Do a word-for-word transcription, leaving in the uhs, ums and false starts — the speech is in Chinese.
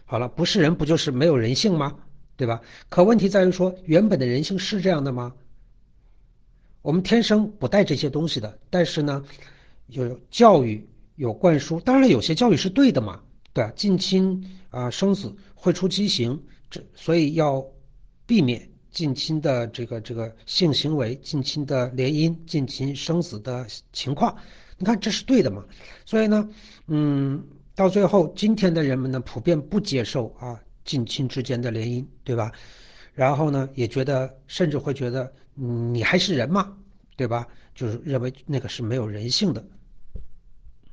好了，不是人不就是没有人性吗？对吧？可问题在于说，原本的人性是这样的吗？我们天生不带这些东西的，但是呢，有教育有灌输，当然了有些教育是对的嘛，对吧？近亲啊、生子会出畸形，这所以要避免近亲的这个这个性行为、近亲的联姻、近亲生子的情况。你看这是对的嘛？所以呢，嗯，到最后今天的人们呢，普遍不接受啊近亲之间的联姻，对吧？然后呢，也觉得甚至会觉得，嗯，你还是人吗？对吧？就是认为那个是没有人性的。